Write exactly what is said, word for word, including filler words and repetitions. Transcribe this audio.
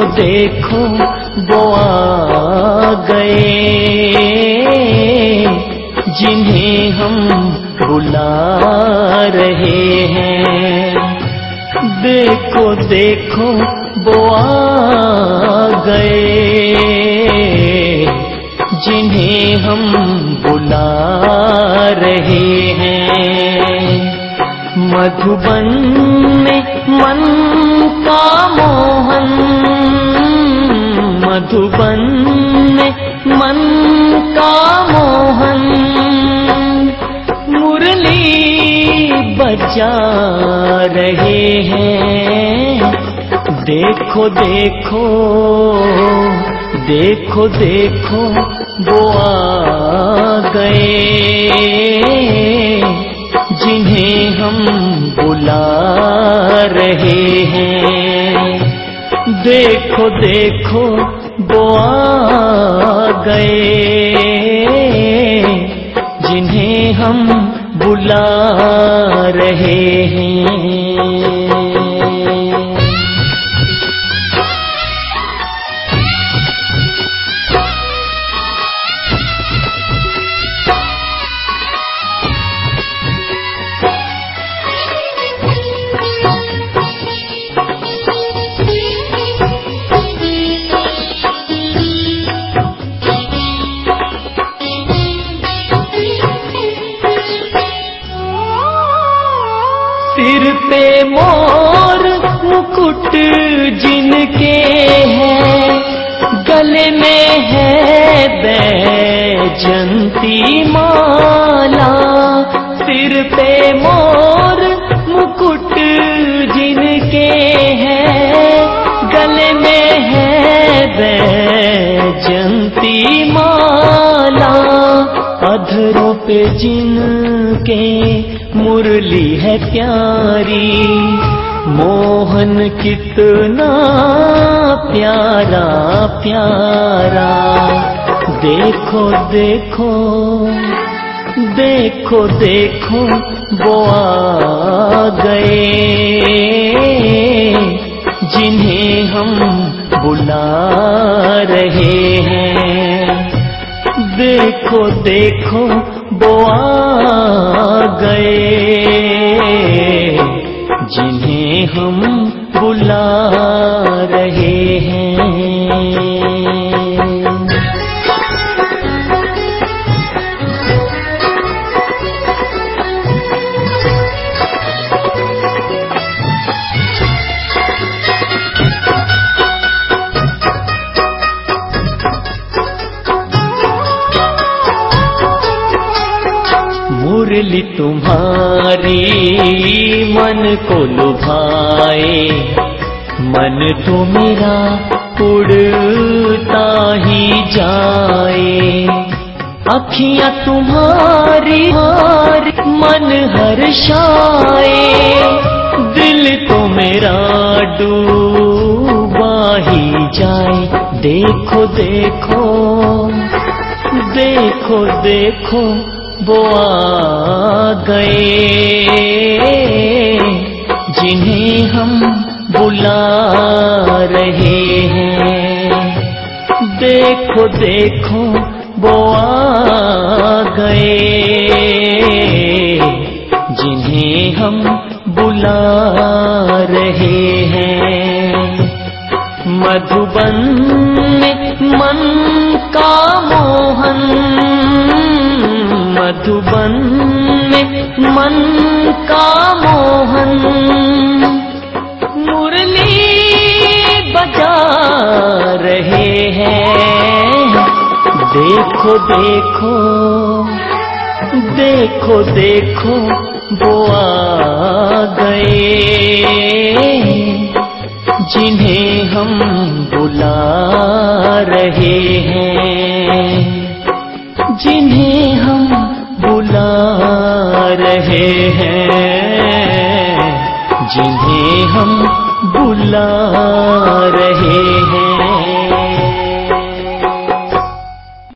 देखो वो आ गए जिन्हें हम बुला रहे हैं। देखो देखो वो आ गए जिन्हें हम बुला रहे हैं। मधुबन में मन का मोहन, मधुबन में मन का मोहन मुरली बजा रहे हैं। देखो देखो देखो देखो वो आ गए जिन्हें हम बुला रहे हैं। देखो देखो वो आ गए जिन्हें हम बुला रहे हैं। सिर पे मोर मुकुट जिनके हैं, गले में है बैजंती माला। सिर पे मोर मुकुट जिनके हैं, गले में है बैजंती माला। अधरों पे जिनके मुरली है प्यारी, मोहन कितना प्यारा प्यारा। देखो देखो देखो देखो वो आ गए जिन्हें हम बुला रहे हैं। देखो देखो वो आ गए जिन्हें हम बुला रहे हैं। मुरली तुम्हारी मन को लुभाए, मन तो मेरा उड़ता ही जाए। अखियां तुम्हारी मन हर्षाए, दिल तो मेरा डूबा ही जाए। देखो देखो देखो देखो वो आ गए जिन्हें हम बुला रहे हैं। देखो देखो वो आ गए जिन्हें हम बुला रहे हैं। मधुबन में मन का मोहन, मधुबन में मन का मोहन मुरली बजा रहे हैं। देखो देखो देखो देखो वो आ गए जिन्हें हम बुला रहे हैं। जिन्हें हम बुला रहे हैं, जिन्हें हम बुला रहे हैं।